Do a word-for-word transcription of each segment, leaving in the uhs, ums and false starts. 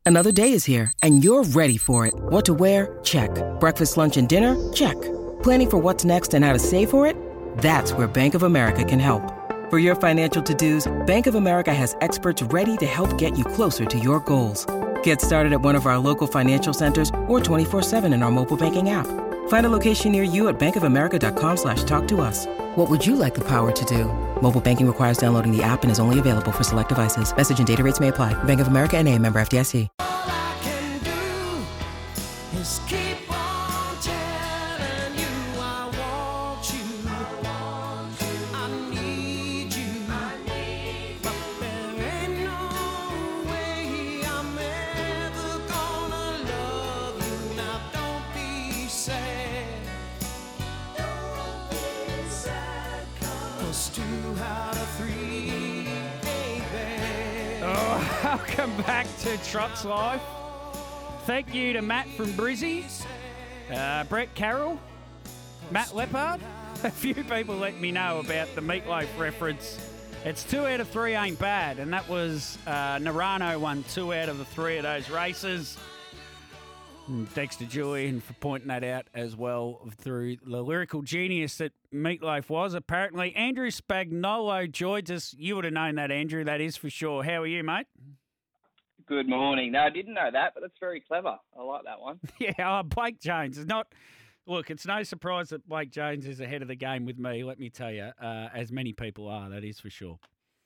Another day is here, and you're ready for it. What to wear? Check. Breakfast, lunch, and dinner? Check. Planning for what's next and how to save for it? That's where Bank of America can help. For your financial to-dos, Bank of America has experts ready to help get you closer to your goals. Get started at one of our local financial centers or twenty-four seven in our mobile banking app. Find a location near you at bankofamerica.com slash talk to us. What would you like the power to do? Mobile banking requires downloading the app and is only available for select devices. Message and data rates may apply. Bank of America N A, member F D I C. All I can do is keep on telling you I want you. I need you. But there ain't no way I'm ever gonna love you. Now don't be sad. Don't be sad, 'cause two out of three ain't bad. Oh, welcome back to Trots Life. Thank you to Matt from Brizzy, uh, Brett Carroll, Matt Leppard. A few people let me know about the Meatloaf reference. It's two out of three ain't bad, and that was uh, Narano won two out of the three of those races. And thanks to Julian for pointing that out as well through the lyrical genius that Meatloaf was. Apparently, Andrew Spagnolo joins us. You would have known that, Andrew, that is for sure. How are you, mate? Good morning. No, I didn't know that, but that's very clever. I like that one. Yeah, oh, Blake Jones is not. Look, it's no surprise that Blake Jones is ahead of the game with me, let me tell you, uh, as many people are, that is for sure.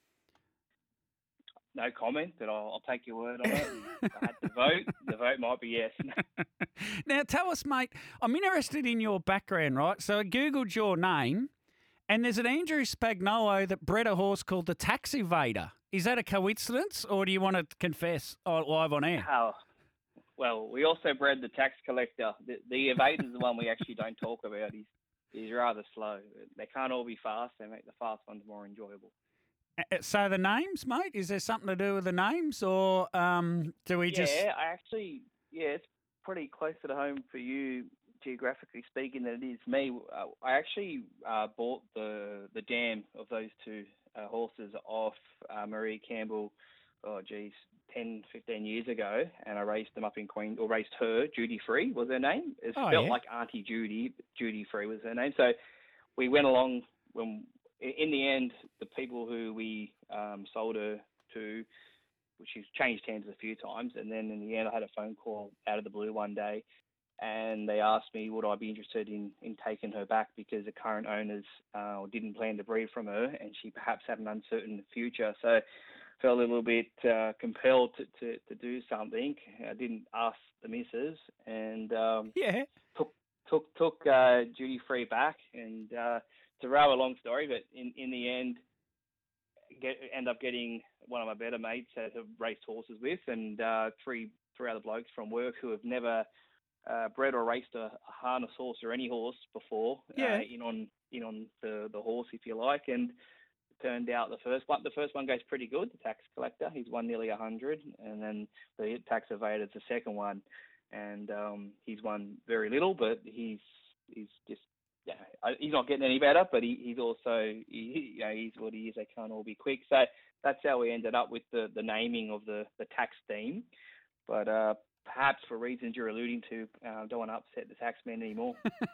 No comment, but I'll, I'll take your word on it. If I had to vote, the vote might be yes. Now, tell us, mate, I'm interested in your background, right? So I Googled your name, and there's an Andrew Spagnolo that bred a horse called the Taxi Vader. Is that a coincidence, or do you want to confess uh, live on air? How? Well, we also bred the tax collector. The, the evader is the one we actually don't talk about. He's, he's rather slow. They can't all be fast. They make the fast ones more enjoyable. Uh, So the names, mate, is there something to do with the names, or um, do we just... Yeah, I actually, yeah, it's pretty close to the home for you, geographically speaking, than it is me. Uh, I actually uh, bought the the dam of those two uh, horses off uh, Marie Campbell, oh geez, ten, fifteen years ago, and I raced them up in Queen, or raced her. Judy Free was her name. It Oh, felt yeah. like Auntie Judy. But Judy Free was her name. So we went along when, in the end, the people who we um, sold her to, which has changed hands a few times, and then in the end, I had a phone call out of the blue one day, and they asked me would I be interested in, in taking her back because the current owners uh, didn't plan to breed from her, and she perhaps had an uncertain future. So I felt a little bit uh, compelled to, to, to do something. I didn't ask the missus, and um, Yeah. took took took uh, Judy Free back, and uh, it's a rather long story, but in, in the end, get end up getting one of my better mates that have raced horses with, and uh, three three other blokes from work who have never uh, bred or raced a, a harness horse or any horse before. Yeah. Uh, in on in on the, the horse, if you like, and it turned out the first one the first one goes pretty good. The tax collector, he's won nearly a hundred, and then the tax evader's the second one, and um, he's won very little, but he's he's just. Yeah, I- he's not getting any better, but he, he's also, he, you know, he's what he is. They can't all be quick. So that's how we ended up with the, the naming of the, the tax theme. But uh, perhaps for reasons you're alluding to, uh, don't want to upset the taxman anymore.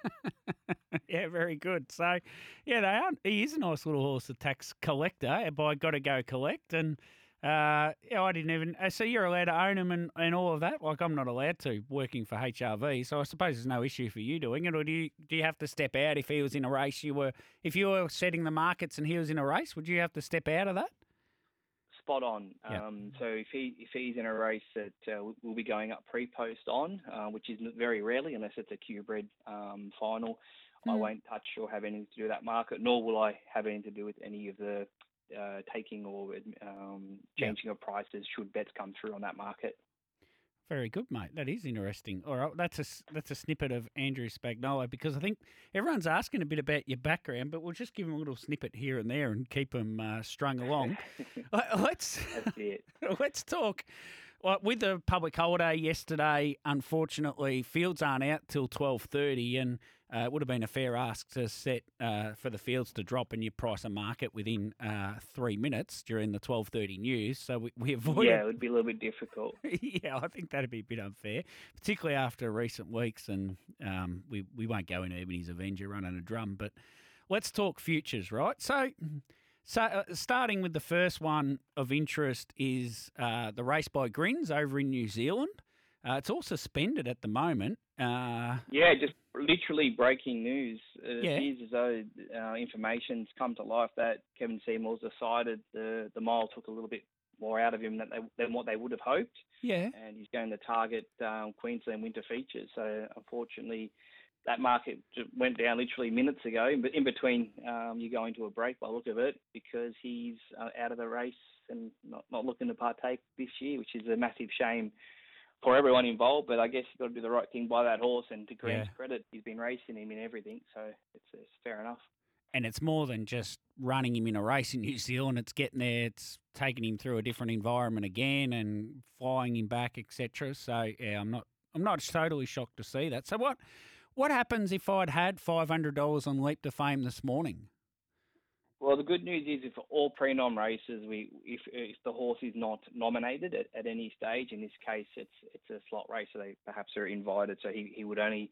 Yeah, very good. So, yeah, they are. He is a nice little horse, the tax collector. By Got to Go Collect, and uh, yeah, I didn't even. uh, So you're allowed to own them and, and all of that. Like I'm not allowed to working for H R V. So I suppose there's no issue for you doing it, or do you do you have to step out if he was in a race? You were if you were setting the markets and he was in a race, would you have to step out of that? Spot on. Yeah. Um, so if he if he's in a race that uh, we'll be going up pre-post on, uh, which is very rarely unless it's a Q-bred um, final, I Mm. won't touch or have anything to do with that market, nor will I have anything to do with any of the uh, taking or um, Yeah. changing of prices should bets come through on that market. Very good, mate. That is interesting. All right, that's a s- that's a snippet of Andrew Spagnolo because I think everyone's asking a bit about your background, but we'll just give them a little snippet here and there and keep them uh, strung along. Uh, let's That's it. let's talk Well, with the public holiday yesterday, unfortunately, fields aren't out till twelve thirty, and uh, it would have been a fair ask to set uh, for the fields to drop and you price a market within uh, three minutes during the twelve thirty news. So we, we avoided. Yeah, it would be a little bit difficult. Yeah, I think that'd be a bit unfair, particularly after recent weeks, and um, we we won't go into Ebony's Avenger running a drum, but let's talk futures, right? So. So, uh, starting with the first one of interest is uh, the race by Grins over in New Zealand. Uh, it's all suspended at the moment. Uh, Yeah, just literally breaking news. It Yeah. appears as though uh, information's come to life that Kevin Seymour's decided the the mile took a little bit more out of him than, they, than what they would have hoped, yeah, and he's going to target um, Queensland winter features. So unfortunately, that market j- went down literally minutes ago. But in between, um, you go into a break by the look of it because he's uh, out of the race and not, not looking to partake this year, which is a massive shame for everyone involved. But I guess you've got to do the right thing by that horse. And to Graham's Yeah. credit, he's been racing him in everything, so it's, it's fair enough. and it's more than just running him in a race in New Zealand. It's getting there. It's taking him through a different environment again and flying him back, et cetera. So yeah, I'm not I'm not totally shocked to see that. So what what happens if I'd had five hundred dollars on Leap to Fame this morning? Well, the good news is if all pre-nom races, we if if the horse is not nominated at, at any stage, in this case it's it's a slot race, so they perhaps are invited. So he, he would only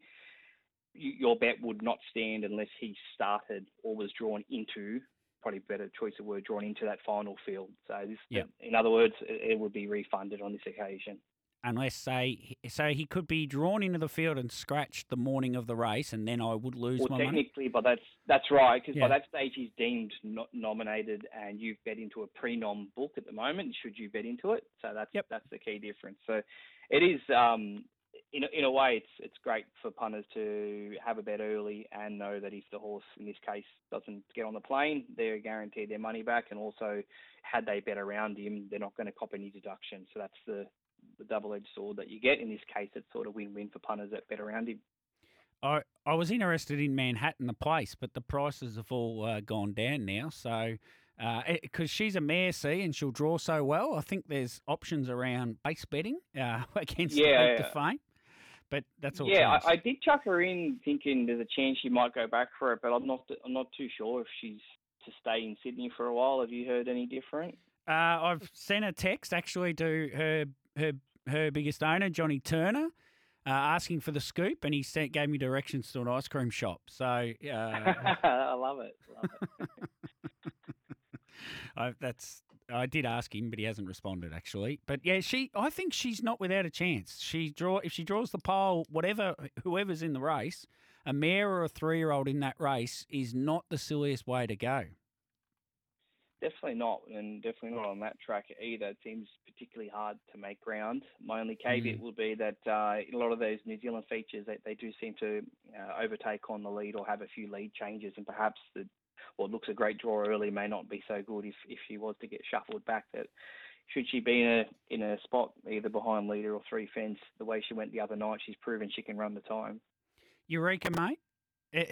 y- your bet would not stand unless he started or was drawn into, probably better choice of word, drawn into that final field. So this, Yep. in other words, it, it would be refunded on this occasion. Unless, say, so he could be drawn into the field and scratched the morning of the race, and then I would lose Well, my money. technically, but that's that's right, because Yeah. by that stage he's deemed not nominated, and you've bet into a pre-nom book at the moment. Should you bet into it? So that's Yep. that's the key difference. So it is, um, in a, in a way, it's it's great for punters to have a bet early and know that if the horse, in this case, doesn't get on the plane, they're guaranteed their money back, and also had they bet around him, they're not going to cop any deduction. So that's the the double-edged sword that you get. In this case, it's sort of win-win for punters that bet around him. I, I was interested in Manhattan, the place, but the prices have all uh, gone down now. So, because she's a mare, see, and she'll draw so well, I think there's options around base betting uh, against Yeah, Leap to yeah. Fame. But that's all. Yeah, changed. I, I did chuck her in thinking there's a chance she might go back for it, but I'm not I'm not too sure if she's to stay in Sydney for a while. Have you heard any different? Uh, I've sent a text actually to her her her biggest owner, Johnny Turner, uh, asking for the scoop, and he sent, gave me directions to an ice cream shop. So uh, I love it. Love it. I, that's I did ask him, but he hasn't responded actually. But yeah, she I think she's not without a chance. She draw if she draws the pole, whatever whoever's in the race, a mare or a three year old in that race is not the silliest way to go. Definitely not, and definitely not on that track either. It seems particularly hard to make ground. My only caveat Mm. will be that uh, in a lot of those New Zealand features, they, they do seem to uh, overtake on the lead or have a few lead changes, and perhaps the what looks a great draw early may not be so good if, if she was to get shuffled back. That should she be in a in a spot either behind leader or three fence, the way she went the other night, she's proven she can run the time. Eureka, mate. It,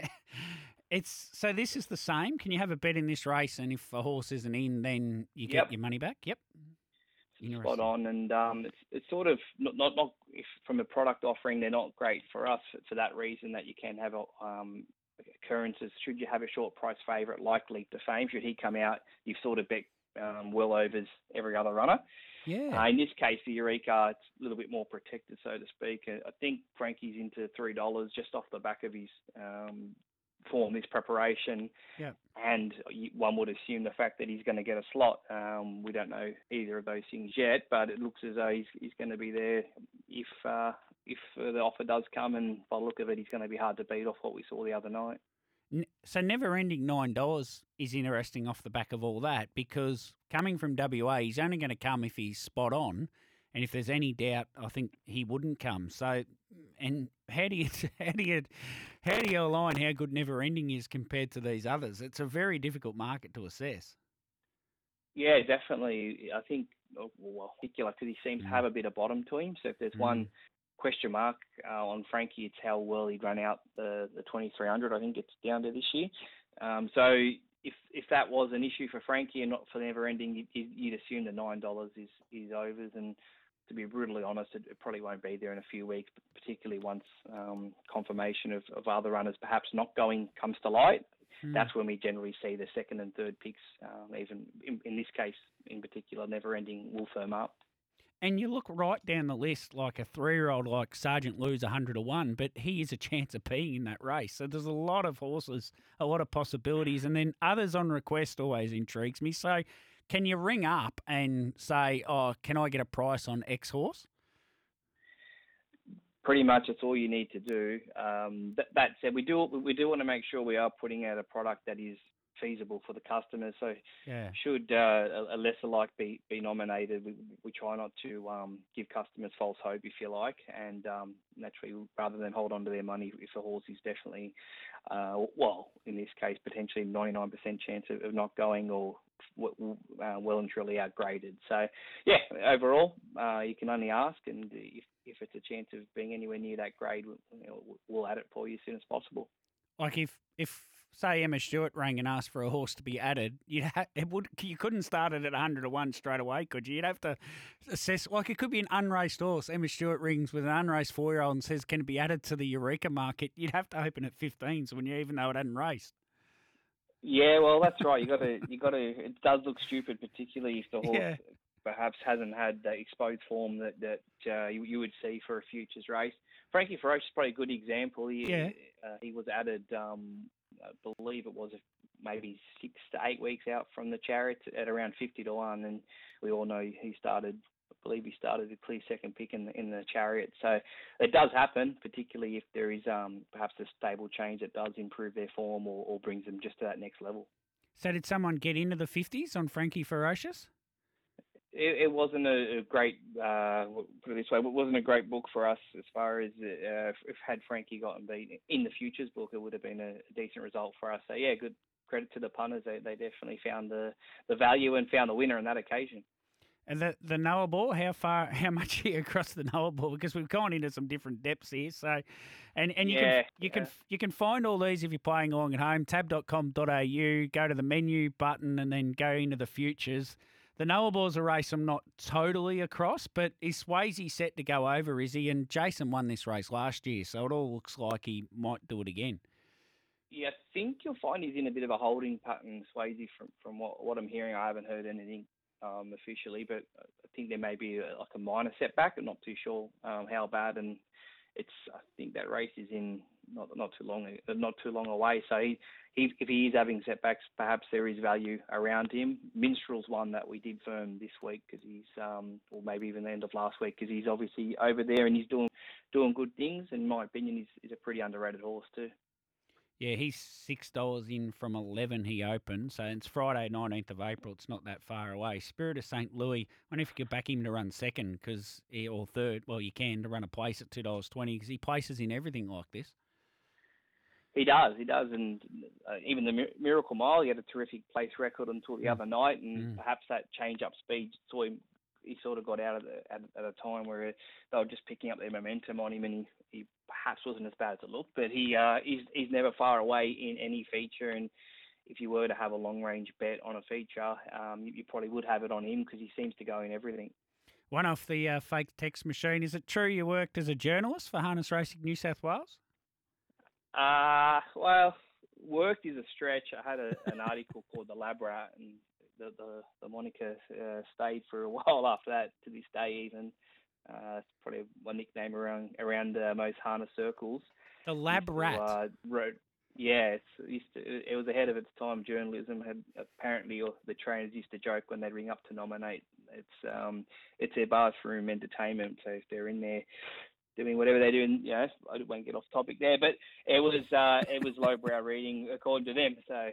it's so this is the same. Can you have a bet in this race, and if a horse isn't in, then you get Yep. your money back? Yep. Spot Interesting. on, and um, it's it's sort of not not, not if from a product offering, they're not great for us for, for that reason that you can have um, occurrences. Should you have a short price favourite like Leap to Fame, should he come out, you've sort of bet um, well overs every other runner. Yeah. Uh, in this case, the Eureka, it's a little bit more protected, so to speak. Uh, I think Frankie's into three dollars just off the back of his um, form, his preparation. Yeah. And you- one would assume the fact that he's going to get a slot. Um, we don't know either of those things yet, but it looks as though he's, he's going to be there if uh, if uh, the offer does come. And by the look of it, he's going to be hard to beat off what we saw the other night. N- So never ending nine dollars is interesting off the back of all that, because coming from W A, he's only going to come if he's spot on, and if there's any doubt, I think he wouldn't come. So, and how do you how do you how do you align how good never ending is compared to these others? It's a very difficult market to assess. Yeah, definitely. I think, oh, well, particular because he seems Mm. to have a bit of bottom to him. So if there's Mm. one question mark uh, on Frankie, it's how well he'd run out the, the twenty-three hundred. I think it's down to this year. Um, so if if that was an issue for Frankie and not for Never Ending, you'd, you'd assume the nine dollars is is overs. And to be brutally honest, it, it probably won't be there in a few weeks, particularly once um, confirmation of, of other runners perhaps not going comes to light. Mm. That's when we generally see the second and third picks, um, even in, in this case in particular, never ending, will firm up. And you look right down the list, like a three-year-old like Sergeant Lou's one hundred to one, but he is a chance of being in that race. So there's a lot of horses, a lot of possibilities. And then others on request always intrigues me. So can you ring up and say, oh, can I get a price on X horse? Pretty much it's all you need to do. Um, that, that said, we do we do want to make sure we are putting out a product that is feasible for the customers. So yeah. should uh, a lesser like be, be nominated, we, we try not to um, give customers false hope, if you like, and um, naturally rather than hold on to their money if a horse is definitely, uh, well, in this case, potentially ninety-nine percent chance of, of not going or uh, well and truly outgraded. So, yeah, overall, uh, you can only ask, and if, if it's a chance of being anywhere near that grade, you know, we'll add it for you as soon as possible. Like if, if say Emma Stewart rang and asked for a horse to be added, you'd ha- it would you couldn't start it at one hundred to one straight away, could you? You'd have to assess, like it could be an unraced horse. Emma Stewart rings with an unraced four-year-old and says, can it be added to the Eureka market? You'd have to open at fifteen, so when you even though it hadn't raced. Yeah, well, that's right. You got to, you got to. It does look stupid, particularly if the horse Yeah. perhaps hasn't had the exposed form that that uh, you, you would see for a futures race. Frankie Ferocious is probably a good example. He, Yeah. uh, he was added, um, I believe it was maybe six to eight weeks out from the Chariot at around fifty to one, and we all know he started. I believe he started a clear second pick in the, in the Chariot. So it does happen, particularly if there is um, perhaps a stable change that does improve their form or, or brings them just to that next level. So did someone get into the fifties on Frankie Ferocious? It, it wasn't a, a great, uh, put it this way, it wasn't a great book for us as far as uh, if, if had Frankie gotten beat in the futures book, it would have been a decent result for us. So yeah, good credit to the punters. They they definitely found the, the value and found the winner on that occasion. And the the Noah ball, how far, how much are you across the Noah ball? Because we've gone into some different depths here. So, and, and you yeah, can you yeah. can you can find all these if you're playing along at home. tab dot com dot a u, go to the menu button, and then go into the futures. The Noah ball's a race I'm not totally across, but is Swayze set to go over? Is he? And Jason won this race last year, so it all looks like he might do it again. Yeah, I think you'll find he's in a bit of a holding pattern, Swayze. From from what what I'm hearing, I haven't heard anything Um, officially, but I think there may be a, like a minor setback. I'm not too sure um, how bad, and it's I think that race is in not not too long not too long away. So he, he if he is having setbacks, perhaps there is value around him. Minstrel's one that we did firm this week because he's um, or maybe even the end of last week because he's obviously over there and he's doing doing good things. In my opinion, he's, he's a pretty underrated horse too. Yeah, he's six dollars in from eleven. He opened, so it's Friday, nineteenth of April. It's not that far away. Spirit of Saint Louis. I wonder if you could back him to run second, because or third. Well, you can to run a place at two dollars twenty because he places in everything like this. He does, he does, and uh, even the Miracle Mile, he had a terrific place record until the Mm. other night, and Mm. perhaps that change up speed saw him. He sort of got out of the, at, at a time where they were just picking up their momentum on him, and he, he perhaps wasn't as bad as it looked. But he uh, he's he's never far away in any feature, and if you were to have a long range bet on a feature, um, you, you probably would have it on him because he seems to go in everything. One off the uh, fake text machine. Is it true you worked as a journalist for Harness Racing New South Wales? Uh, well, worked is a stretch. I had a, an article called The Lab Rat, and the, the, the moniker uh, stayed for a while after that, to this day even. Uh, it's probably my nickname around around uh, most harness circles. The Lab Used to, Rat. Uh, wrote, yeah, it's, it, used to, it was ahead of its time. Journalism had apparently, or the trainers used to joke when they'd ring up to nominate. It's um, it's their bathroom entertainment. So if they're in there doing whatever they do, and you know, I won't get off topic there, but it was uh, it was lowbrow reading according to them. So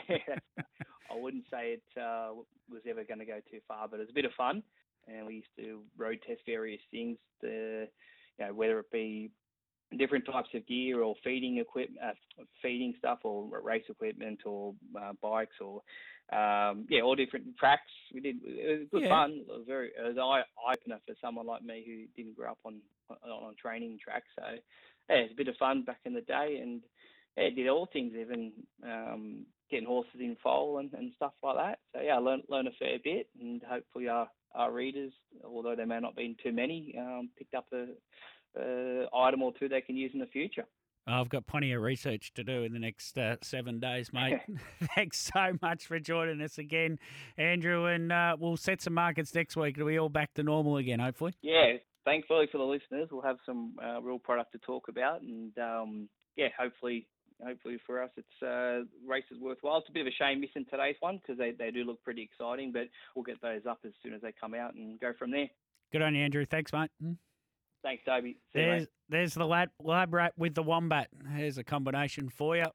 I wouldn't say it uh, was ever going to go too far, but it was a bit of fun, and we used to road test various things, to, you know, whether it be different types of gear or feeding equipment, uh, feeding stuff, or race equipment, or uh, bikes, or um, yeah, all different tracks. We did. It was good Yeah. fun. It was very. It was an eye opener for someone like me who didn't grow up on on, on training tracks. So yeah, it's a bit of fun back in the day, and yeah, did all things, even um, getting horses in foal and, and stuff like that. So yeah, I learned learned a fair bit, and hopefully I our readers, although there may not be too many, um, picked up a, a item or two they can use in the future. I've got plenty of research to do in the next uh, seven days, mate. Thanks so much for joining us again, Andrew, and uh, we'll set some markets next week. It'll be all back to normal again, hopefully. Yeah, thankfully for the listeners, we'll have some uh, real product to talk about, and um, yeah, hopefully, hopefully for us, it's uh, races worthwhile. It's a bit of a shame missing today's one because they, they do look pretty exciting, but we'll get those up as soon as they come out and go from there. Good on you, Andrew. Thanks, mate. Thanks, Toby. See you, There's, mate. there's the lab, lab rat with the wombat. There's a combination for you.